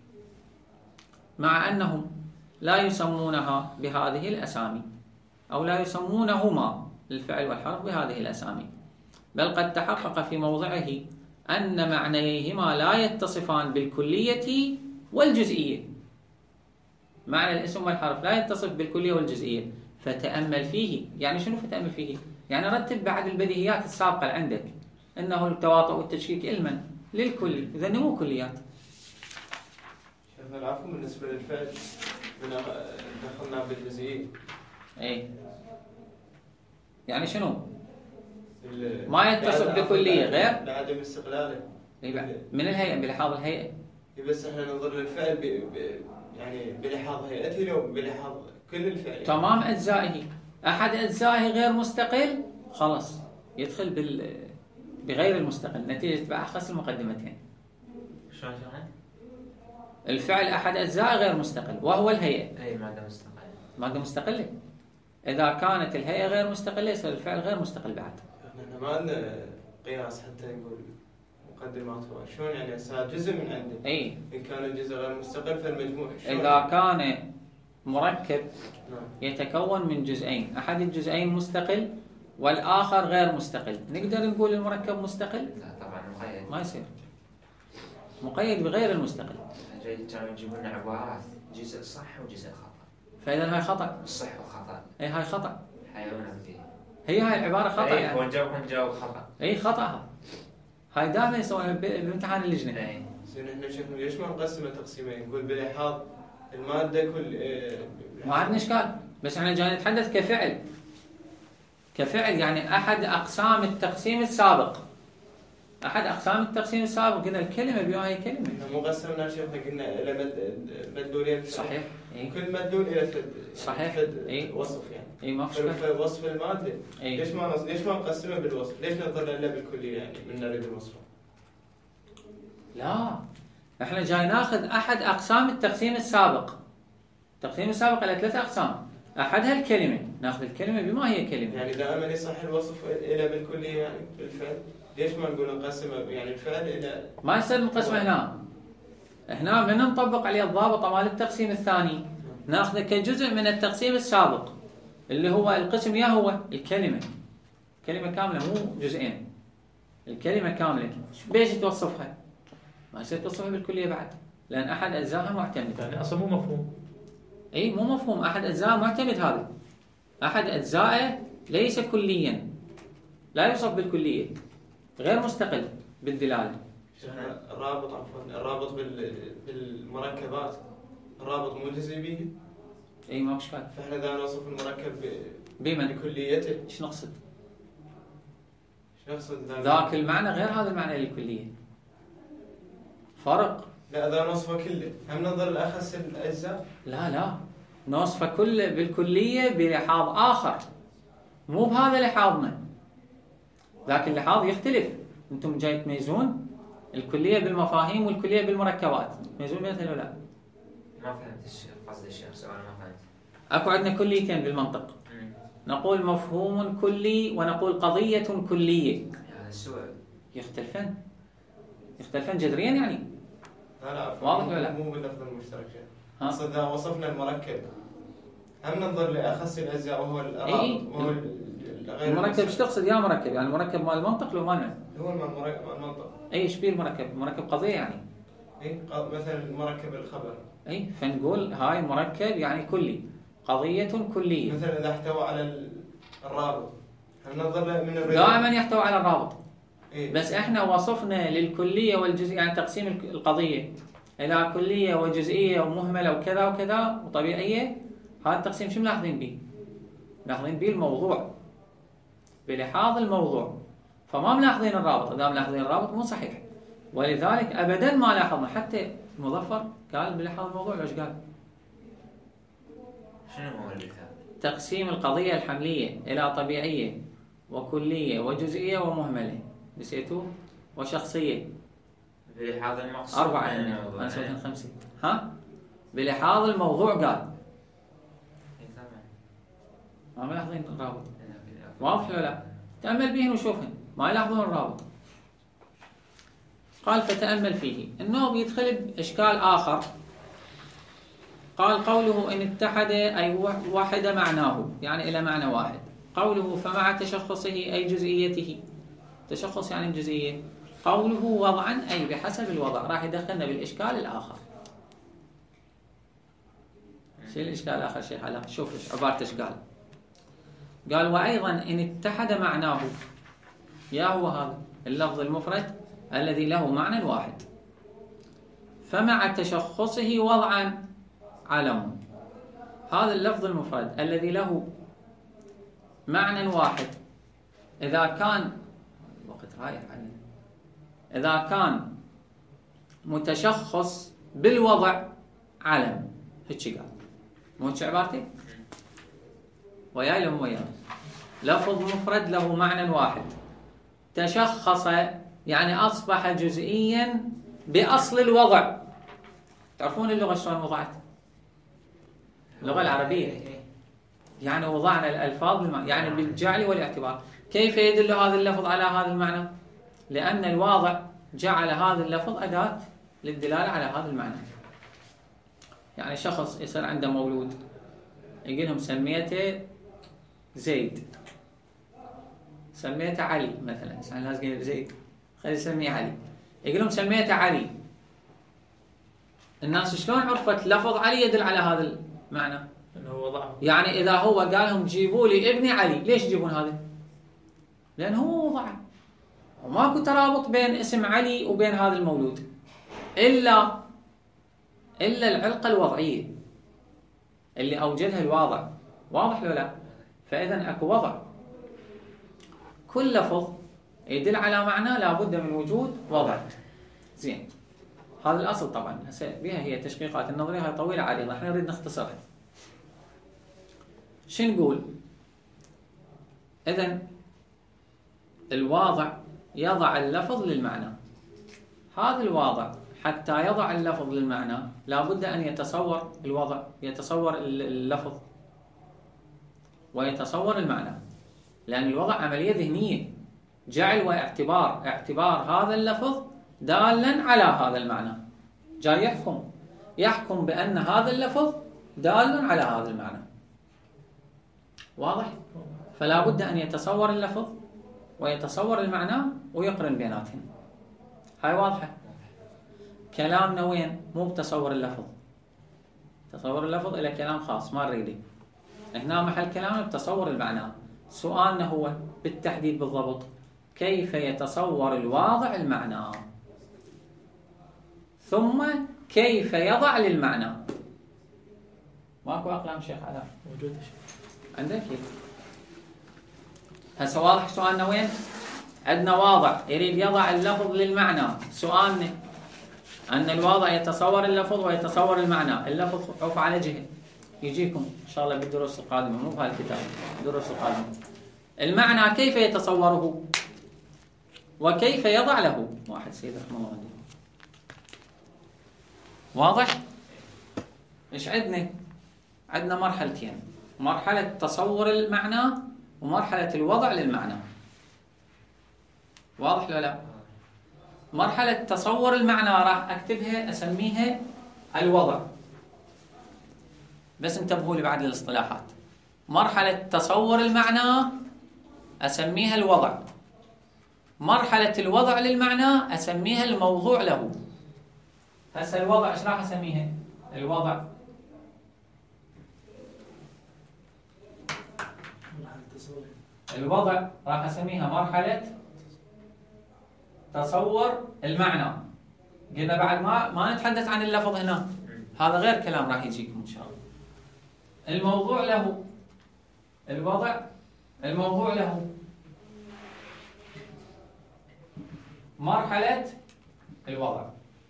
مع أنهم لا يسمونها بهذه الأسامي أو لا يسمونهما الفعل والحرف بهذه الأسامي، بل قد تحقق في موضعه أن معنيهما لا يتصفان بالكلية والجزئية. معنى الاسم والحرف لا يتصف بالكلية والجزئية، فتأمل فيه. يعني شنو فتأمل فيه؟ يعني رتب بعد البديهيات السابقة اللي عندك، إنه التواطؤ والتشكيك علما للكلي، إذا مو كليات. شيخنا العفو، بالنسبة للفعل دخلنا بالجزئية. إيه يعني شنو؟ ما يتصف بكلية غير لعدم استقلاله من الهيئة، بلحاظ الهيئة. بس احنا ننظر للفعل ب... ب... يعني بلحاظ هيئته لو بلحاظ كل الفعل يعني. تمام أجزائه، أحد أجزائه غير مستقل خلاص يدخل بال... بغير المستقل نتيجة بأخص المقدمتين. شلون شلون؟ الفعل أحد أجزائه غير مستقل وهو الهيئة. أي مادة مستقلة. مادة مستقلة. إذا كانت الهيئة غير مستقلة يصير الفعل غير مستقل بعد. احنا ما عندنا قياس حتى نقول مقدمات. شلون يعني صار جزء من عنده؟ اي ان كان الجزء غير مستقل فالمجموع اذا كان مركب نعم. يتكون من جزئين، احد الجزئين مستقل والاخر غير مستقل، نقدر نقول المركب مستقل؟ لا طبعا مقيد، ما يصير، مقيد بغير المستقل. كانوا يجيبون لنا عبارات جزء صح وجزء خطا، فاذا هاي خطا. الصح وخطا. اي هاي خطا. حيونا فيه. هي هاي العباره خطا. اي يعني هو نجاوب نجاوب خطا. اي خطا. هاي دائما يسوونها بامتحان اللجنه. اي زين احنا شفنا ليش ما نقسمه تقسيمين؟ نقول بلحاظ الماده كل اه ما عندنا اشكال، بس احنا جاي نتحدث كفعل. كفعل يعني احد اقسام التقسيم السابق. احد اقسام التقسيم السابق قلنا الكلمه بها هي كلمه. احنا مو قسمنا شيخنا قلنا الى مدلولين. صحيح. إيه؟ كل مدلول الى فد. صحيح. فد إيه؟ وصف يعني. اي ما في وصف الماده. إيه؟ ليش ما نص... ليش ما نقسمه بالوصف؟ ليش نظل الا بالكليه يعني من نريد الوصف؟ لا احنا جاي ناخذ احد اقسام التقسيم السابق. التقسيم السابق له ثلاث اقسام، احدها الكلمه، ناخذ الكلمه بما هي كلمه. يعني دائما يصح الوصف الى بالكليه يعني بالفعل. ليش ما نقول نقسمه يعني الفعل الى ما يصير نقسمه هنا. هنا من نطبق عليه الضابطه مال التقسيم الثاني ناخذه كجزء من التقسيم السابق اللي هو القسم يا هو الكلمه. كلمه كامله مو جزئين. الكلمه كامله بيش توصفها؟ ما يصير توصفها بالكليه بعد، لان احد اجزائها معتمد. يعني اصلا مو مفهوم. اي مو مفهوم، احد اجزاء معتمد. هذا احد اجزائه ليس كليا، لا يوصف بالكليه، غير مستقل بالدلاله. الرابط عفوا الرابط بالمركبات، الرابط مو جزئي به. اي ما بشكل. فاحنا اذا نوصف المركب بمن؟ بكليته ايش نقصد؟ يقصد ذاك المعنى غير هذا المعنى للكلية، فرق. لا إذا نصفه كله هم نظر لأخص الأجزاء؟ لا لا، نصفه كله بالكلية بلحاظ آخر، مو بهذا لحاظنا. ذاك اللحاظ يختلف. أنتم جاي تميزون الكلية بالمفاهيم والكلية بالمركبات، تميزون بينها ولا لا؟ ما فهمت الشيخ قصد الشيخ سؤال ما فهمت. أكو عندنا كليتين بالمنطق، نقول مفهوم كلي ونقول قضية كلية. هذا السؤال يختلفن يختلفن جذريا يعني. لا لا واضح ولا لا؟ مو باللفظ المشترك. ها؟ أقصد إذا وصفنا المركب هم ننظر لأخص الأجزاء وهو الأرابط إيه؟ وهو غير المركب ايش تقصد يا مركب؟ يعني المركب مال المنطق لو مال هو المركب المنطق. اي ايش بيه المركب؟ مركب قضية يعني. اي مثلا مركب الخبر. اي فنقول هاي مركب يعني كلي، قضية كلية. مثلا إذا احتوى على الرابط هم ننظر له من الرابط. دائما يحتوي على الرابط. إيه؟ بس احنا وصفنا للكلية والجزئية، يعني تقسيم القضية إلى كلية وجزئية ومهملة وكذا وكذا وطبيعية. هذا التقسيم شو ملاحظين به؟ ملاحظين به الموضوع بلحاظ الموضوع، فما ملاحظين الرابط. إذا ملاحظين الرابط مو صحيح، ولذلك أبدا ما لاحظنا. حتى المظفر قال بلحاظ الموضوع. ليش قال؟ شنو هو المثال؟ تقسيم القضية الحملية إلى طبيعية وكلية وجزئية ومهملة، نسيتوه؟ وشخصية. بلحاظ المقصود أربعة هنا، أنا سويتهم خمسة. ها؟ بلحاظ الموضوع قال. ما ملاحظين الرابط. واضح ولا لا؟ تأمل بهن وشوفهن، ما يلاحظون الرابط. قال فتأمل فيه. النوب يدخل بإشكال آخر. قال قوله إن اتحد أي وحد معناه، يعني إلى معنى واحد. قوله فمع تشخصه أي جزئيته. تشخص يعني الجزئية. قوله وضعا أي بحسب الوضع. راح يدخلنا بالإشكال الآخر. شو الإشكال الآخر شيخ علاء؟ شوف عبارة إيش قال. قال وأيضا إن اتحد معناه، يا هو هذا اللفظ المفرد الذي له معنى واحد، فمع تشخصه وضعا علم. هذا اللفظ المفرد الذي له معنى واحد إذا كان وقت رايح علينا، إذا كان متشخص بالوضع علم. هيك قال، مو هيك عبارتي؟ وياي لهم وياي. لفظ مفرد له معنى واحد، تشخص يعني أصبح جزئيا بأصل الوضع. تعرفون اللغة شلون وضعت؟ اللغة العربية يعني وضعنا الألفاظ بالمعنى، يعني بالجعل والاعتبار. كيف يدل هذا اللفظ على هذا المعنى؟ لأن الواضع جعل هذا اللفظ أداة للدلالة على هذا المعنى. يعني شخص يصير عنده مولود، يقول لهم سميته زيد، سميته علي مثلا. يعني الناس قالوا زيد، خلي نسميه علي. يقول لهم سميته علي. الناس شلون عرفت لفظ علي يدل على هذا المعنى؟ انه وضعه. يعني اذا هو قال لهم جيبوا لي ابني علي، ليش يجيبون هذا؟ لان هو وضعه، وماكو ترابط بين اسم علي وبين هذا المولود الا الا العلقه الوضعيه اللي اوجدها الواضع. واضح ولا لا؟ فاذا اكو وضع. كل لفظ يدل على معنى لابد من وجود وضع. زين، هذا الاصل طبعا. هسه بها هي تشقيقات النظريه هاي طويله علينا، احنا نريد نختصرها. شو نقول؟ اذا الواضع يضع اللفظ للمعنى. هذا الواضع حتى يضع اللفظ للمعنى لابد ان يتصور الوضع، يتصور اللفظ ويتصور المعنى، لأن الوضع عملية ذهنية، جعل واعتبار. اعتبار هذا اللفظ دالا على هذا المعنى، جاي يحكم يحكم بأن هذا اللفظ دال على هذا المعنى. واضح؟ فلا بد أن يتصور اللفظ ويتصور المعنى ويقرن بيناتهم. هاي واضحة. كلامنا وين؟ مو بتصور اللفظ. تصور اللفظ إلى كلام خاص ما نريده. هنا محل كلامنا بتصور المعنى. سؤالنا هو بالتحديد بالضبط كيف يتصور الواضع المعنى، ثم كيف يضع للمعنى. ماكو أقلام شيخ علاء؟ موجود شيخ عندك كيف؟ هسه واضح سؤالنا وين؟ عندنا واضع يريد يضع اللفظ للمعنى. سؤالنا أن الواضع يتصور اللفظ ويتصور المعنى. اللفظ عف على جهة يجيكم إن شاء الله بالدروس القادمة، مو بهالكتاب، الدروس القادمة. المعنى كيف يتصوره وكيف يضع له. واحد سيد رحمه الله عليه. واضح؟ إيش عندنا؟ عندنا مرحلتين، مرحلة تصور المعنى ومرحلة الوضع للمعنى. واضح ولا لا؟ مرحلة تصور المعنى راح أكتبها أسميها الوضع، بس انتبهوا لي بعد الاصطلاحات. مرحلة تصور المعنى أسميها الوضع، مرحلة الوضع للمعنى أسميها الموضوع له. هسه الوضع إيش راح أسميها؟ الوضع الوضع راح أسميها مرحلة تصور المعنى. قلنا بعد ما ما نتحدث عن اللفظ هنا، هذا غير كلام راح يجيكم إن شاء الله. الموضوع له الوضع، الموضوع له مرحلة الوضع.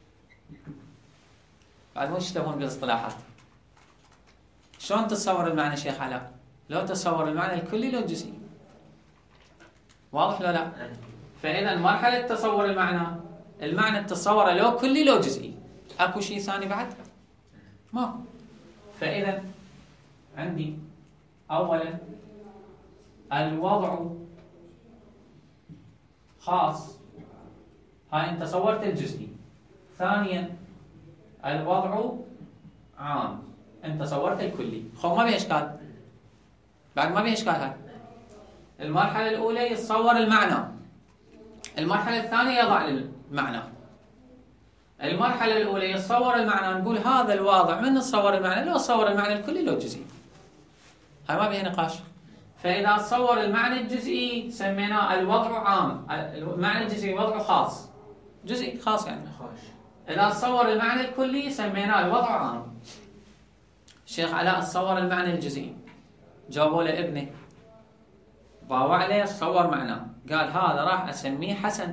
بعد مو تشتغلون بالاصطلاحات. شلون تتصور المعنى شيخ علاء؟ لو تصور المعنى الكلي لو الجزئي. واضح لو لا؟ فإذا مرحلة تصور المعنى، المعنى تصوره لو كلي لو جزئي. اكو شيء ثاني بعد؟ ما. فإذا عندي أولا الوضع خاص، هاي انت صورت الجزئي. ثانيا الوضع عام، انت صورت الكلي. خو ما بيه اشكال، بعد ما بيه اشكال. هاي المرحلة الأولى يتصور المعنى، المرحلة الثانية يضع المعنى. المرحلة الأولى يتصور المعنى، نقول هذا الواضع من تصور المعنى، لو صور المعنى الكلي لو الجزئي. هاي ما بيه نقاش. فإذا تصور المعنى الجزئي سميناه الوضع عام، المعنى الجزئي وضع خاص، جزئي خاص يعني. إذا تصور المعنى الكلي سميناه الوضع عام. الشيخ علاء تصور المعنى الجزئي، جاوبوا له ابنه باوع عليه تصور معناه، قال هذا راح أسميه حسن.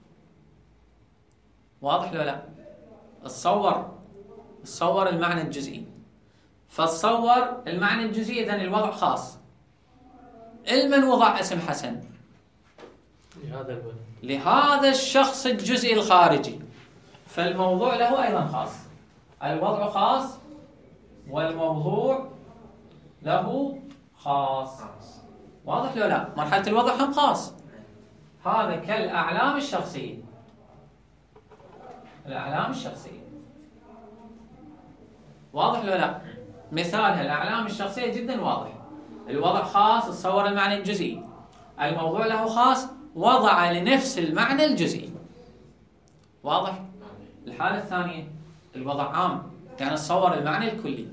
واضح لو لا؟ تصور تصور المعنى الجزئي، فتصور المعنى الجزئي إذن الوضع خاص. المن وضع اسم حسن لهذا الولد، لهذا الشخص الجزئي الخارجي، فالموضوع له أيضا خاص. الوضع خاص والموضوع له خاص. واضح لو لا؟ مرحلة الوضع هم خاص. هذا كالأعلام الشخصية، الأعلام الشخصية. واضح لو لا؟ مثالها الأعلام الشخصية جدا واضح. الوضع خاص، تصور المعنى الجزئي. الموضوع له خاص، وضع لنفس المعنى الجزئي. واضح؟ الحالة الثانية الوضع عام، يعني تصور المعنى الكلي.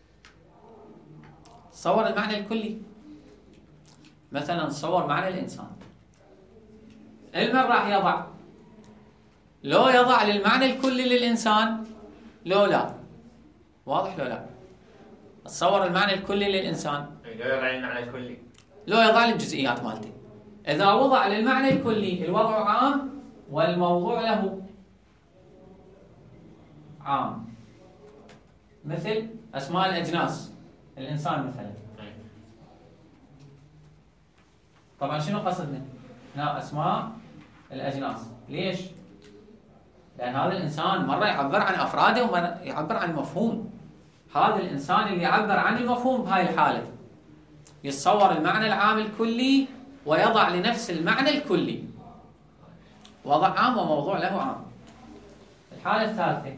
تصور المعنى الكلي، مثلا تصور معنى الإنسان. المن راح يضع، لو يضع للمعنى الكلي للإنسان لو لا. واضح لو لا؟ تصور المعنى الكلي للإنسان لو يضع المعنى الكلي، لو يضع للجزئيات مالته. إذا وضع للمعنى الكلي الوضع عام والموضوع له عام. مثل أسماء الأجناس، الإنسان مثلا. طبعا شنو قصدنا؟ هنا أسماء الأجناس. ليش؟ لأن هذا الإنسان مرة يعبر عن أفراده ومرة يعبر عن مفهوم. هذا الإنسان اللي يعبر عن المفهوم بهاي الحالة يتصور المعنى العام الكلي ويضع لنفس المعنى الكلي وضع عام وموضوع له عام. الحالة الثالثة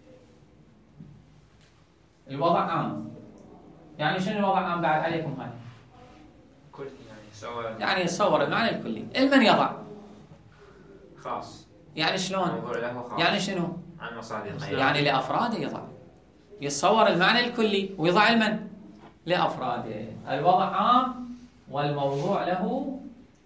الوضع عام، يعني شنو الوضع عام بعد عليكم هاي؟ كلي يعني يصور، يعني يتصور المعنى الكلي. المن يضع خاص، يعني شلون؟ الموضوع له خاص، يعني شنو؟ عن مصادر، يعني لأفراده يضع، يتصور المعنى الكلي ويضع المن لأفراده. الوضع عام والموضوع له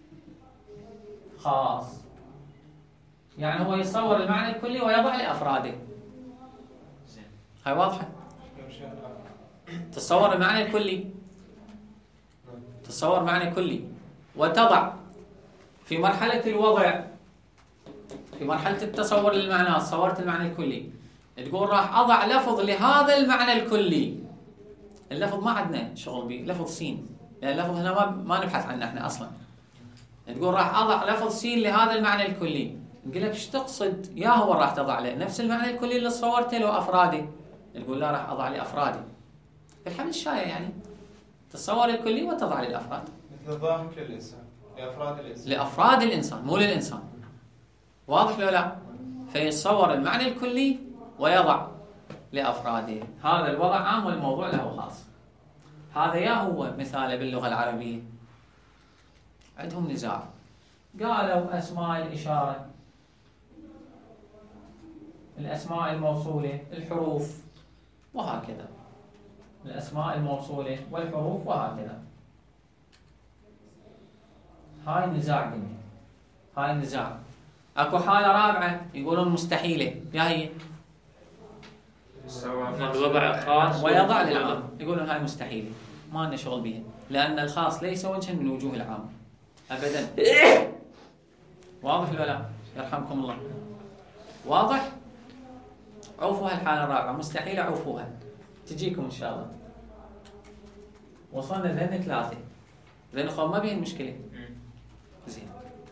خاص، يعني هو يتصور المعنى الكلي ويضع لأفراده. هاي واضحة؟ تصور المعنى الكلي، تصور معنى كلي وتضع في مرحلة الوضع، في مرحلة التصور للمعنى، صورت المعنى الكلي، تقول راح أضع لفظ لهذا المعنى الكلي. اللفظ ما عندنا شغل به، لفظ سين، يعني اللفظ هنا ما, ما نبحث عنه احنا أصلا. تقول راح أضع لفظ سين لهذا المعنى الكلي، نقول لك ايش تقصد؟ يا هو راح تضع له نفس المعنى الكلي اللي صورته له أفراده؟ تقول لا، راح أضع لي أفرادي. بالحمل الشايع يعني تصور الكلي وتضع لي الأفراد. مثل ضاحك للإنسان، لأفراد الإنسان. لأفراد الإنسان مو للإنسان. واضح لو لا؟ فيتصور المعنى الكلي ويضع لأفراده. هذا الوضع عام والموضوع له خاص. هذا يا هو مثال باللغة العربية. عندهم نزاع، قالوا أسماء الإشارة، الأسماء الموصولة، الحروف وهكذا، الأسماء الموصولة والحروف وهكذا. هاي نزاع قلنا، هاي نزاع. اكو حالة رابعة يقولون مستحيلة، يا هي الوضع خاص ويضع للعام، يقولون هاي مستحيلة، ما لنا شغل بها، لأن الخاص ليس وجها من وجوه العام أبدا. واضح ولا لا؟ يرحمكم الله. واضح؟ عوفوها الحالة الرابعة، مستحيلة عوفوها، تجيكم إن شاء الله. وصلنا لهن ثلاثة، لأن خو ما بين مشكلة. زين،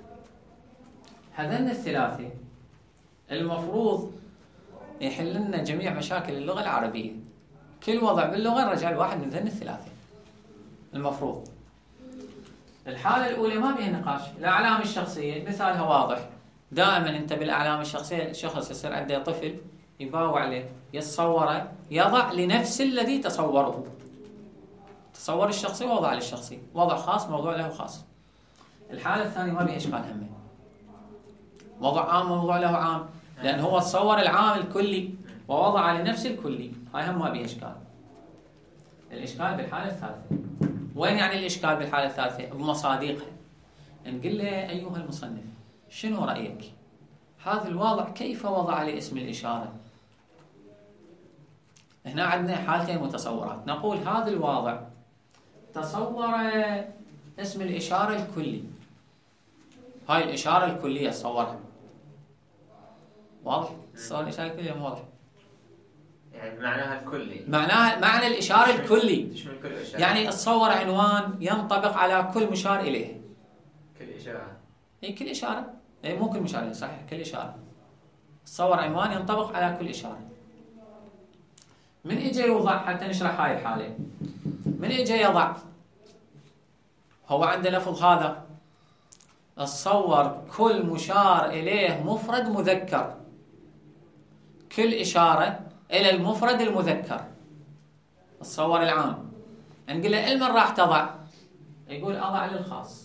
هذين الثلاثة المفروض يحل لنا جميع مشاكل اللغة العربية. كل وضع باللغة نرجع لواحد من ذن الثلاثة المفروض. الحالة الأولى ما بيها نقاش، الأعلام الشخصية مثالها واضح. دائما أنت بالأعلام الشخصية الشخص يصير عنده طفل يباوع عليه، يتصوره، يضع لنفس الذي تصوره. تصور الشخصي ووضع للشخصي، وضع خاص موضوع له خاص. الحالة الثانية ما بيها إشكال همه، وضع عام وموضوع له عام، لأن هو تصور العام الكلي ووضع لنفس الكلي، هاي هم ما بيها إشكال. الإشكال بالحالة الثالثة. وين يعني الإشكال بالحالة الثالثة؟ بمصادقها. نقول له أيها المصنف شنو رأيك؟ هذا الواضع كيف وضع لاسم الإشارة؟ هنا عندنا حالتين متصورات، نقول هذا الواضع تصور اسم الإشارة الكلي، هاي الإشارة الكلية تصورها. واضح؟ تصور الإشارة الكلية مو واضح؟ يعني معناها الكلي، معناها معنى الإشارة الكلي، تشمل كل إشارة، يعني تصور عنوان ينطبق على كل مشار إليه. كل إشارة، اي كل إشارة، اي مو كل مشار إليه، صحيح كل إشارة. تصور عنوان ينطبق على كل إشارة. من إجا يوضع حتى نشرح هاي الحالة؟ من إجا يضع؟ هو عنده لفظ هذا، تصور كل مشار إليه مفرد مذكر، كل إشارة إلى المفرد المذكر. تصور العام، نقول له المن راح تضع؟ يقول أضع للخاص،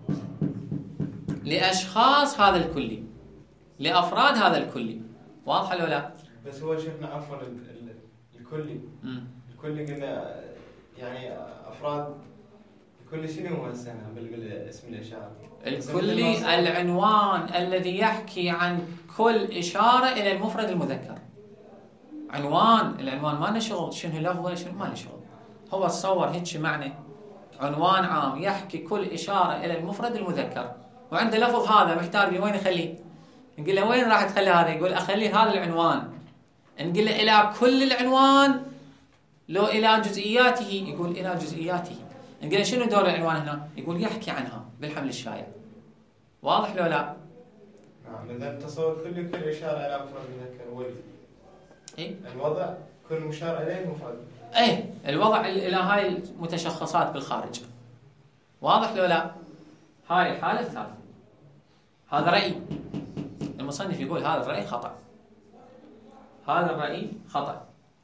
لأشخاص هذا الكلي، لأفراد هذا الكلي. واضح ولا لا؟ بس هو شيخنا عفوا الكلي، مم. الكلي قلنا يعني أفراد الكلي شنو هو السنة بالاسم الإشارة؟ الكلي العنوان الذي يحكي عن كل إشارة إلى المفرد المذكر. عنوان، العنوان ما له شغل شنو لفظ ولا شنو، ما له شغل. هو تصور هيك معنى عنوان عام يحكي كل إشارة إلى المفرد المذكر، وعنده لفظ هذا محتار لي وين أخليه؟ نقول له وين راح تخلي هذا؟ يقول أخليه هذا العنوان. نقول له إلى كل العنوان لو إلى جزئياته؟ يقول إلى جزئياته. نقول له شنو دور العنوان هنا؟ يقول يحكي عنها بالحمل الشايع. واضح لو لا؟ نعم، إذا تصور كل كل إشارة إلى مفرد مذكر ولي. إيه؟ الوضع كل مشار إليه مفرد. إيه، الوضع إلى هاي المتشخصات بالخارج. واضح لو لا؟ هاي الحالة الثالثة. هذا رأي المصنف، يقول هذا الرأي خطأ، هذا الرأي خطأ.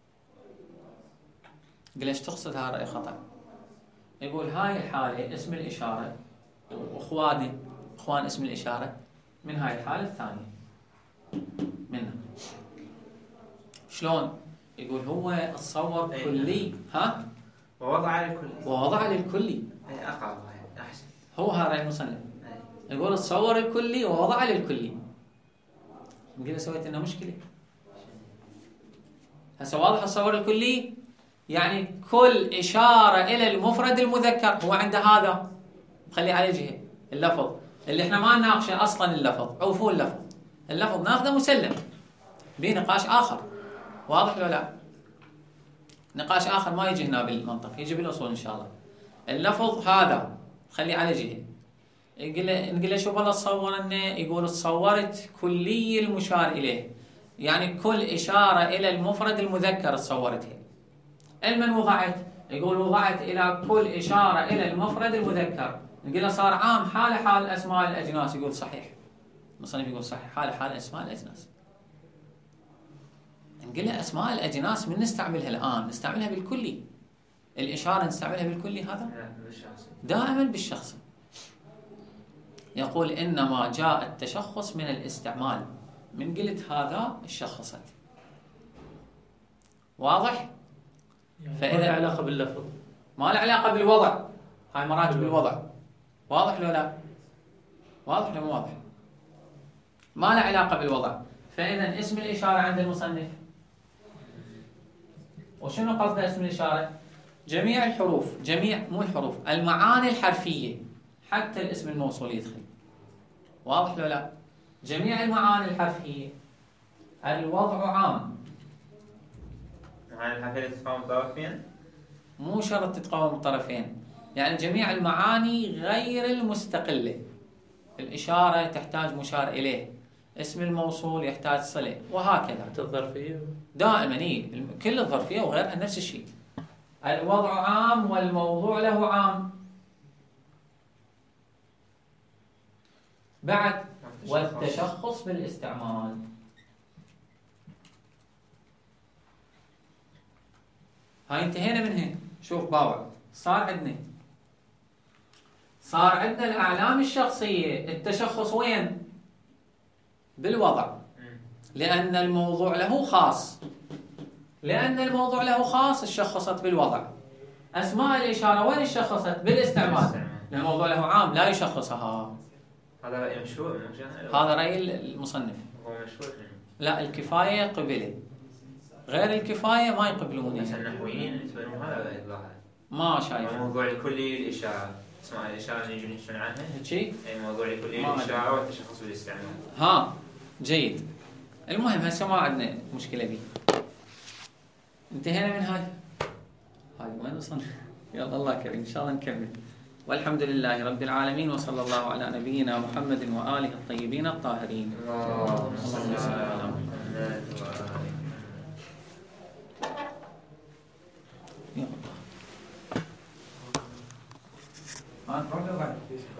قل ايش تقصد هذا الرأي خطأ؟ يقول هاي الحالة اسم الإشارة، وإخواني إخوان اسم الإشارة من هاي الحالة الثانية منها. شلون؟ يقول هو تصور كلي، ها؟ ووضع للكلي، ووضع للكلي. أي أقرب أحسن. هو هذا رأي المصنف، يقول تصور الكلي ووضع للكلي. نقول سويت لنا مشكلة. هسه واضح تصور الكلي يعني كل إشارة إلى المفرد المذكر، هو عنده هذا خلي على جهة اللفظ، اللي احنا ما نناقشه اصلا اللفظ، عوفوا اللفظ، اللفظ ناخذه مسلم، بنقاش اخر. واضح لو لا؟ نقاش اخر ما يجي هنا بالمنطق، يجي بالاصول ان شاء الله. اللفظ هذا خلي على جهه. يقول نقول له شوف والله تصور انه يقول تصورت كلي المشار اليه، يعني كل اشاره الى المفرد المذكر تصورتها. المن وضعت؟ يقول وضعت الى كل اشاره الى المفرد المذكر. نقول له صار عام حال حال اسماء الاجناس، يقول صحيح. المصنف يقول صحيح حال حال اسماء الاجناس. نقول له اسماء الاجناس من نستعملها الان؟ نستعملها بالكلي. الاشاره نستعملها بالكلي هذا؟ دائما بالشخص. يقول انما جاء التشخص من الاستعمال، من قلت هذا الشخصت. واضح؟ يعني فإذا ما له علاقه باللفظ، ما له علاقه بالوضع، هاي مراتب الوضع. واضح لو لا؟ واضح لو مو واضح؟ ما له علاقه بالوضع. فاذا اسم الاشاره عند المصنف، وشنو قصده اسم الاشاره؟ جميع الحروف، جميع مو الحروف، المعاني الحرفيه، حتى الاسم الموصول يدخل. واضح لو لا؟ جميع المعاني الحرفيه. الوضع عام. معاني الحرفيه تتقاوم الطرفين؟ مو شرط تتقاوم الطرفين، يعني جميع المعاني غير المستقله. الاشاره تحتاج مشار اليه، اسم الموصول يحتاج صله، وهكذا. حتى الظرفيه دائما اي كل الظرفيه وغيرها نفس الشيء. الوضع عام والموضوع له عام. بعد والتشخص بالاستعمال. هاي انتهينا منها. شوف باوع صار عندنا صار عندنا الاعلام الشخصيه. التشخص وين؟ بالوضع، لان الموضوع له خاص. لان الموضوع له خاص الشخصت بالوضع. اسماء الاشاره وين الشخصت؟ بالاستعمال، لان الموضوع له عام لا يشخصها. هذا رأي مشهور. هذا رأي المصنف. هو مشهور. لا الكفاية قبله، غير الكفاية ما يقبلونه. بس النحويين يتبنون هذا رأي الظاهر. ما شايف. موضوع كلي الإشارة، اسمع الإشارة اللي يجون يحكون عنها. شيء؟ أي موضوع كلي الإشارة والتشخص بالاستعمال. ها جيد. المهم هسه ما عندنا مشكلة به. انتهينا من هاي. هاي وين وصلنا؟ يلا الله كريم إن شاء الله نكمل. والحمد لله رب العالمين، وصلى الله على نبينا محمد وآله الطيبين الطاهرين. اللهم صل على محمد وآله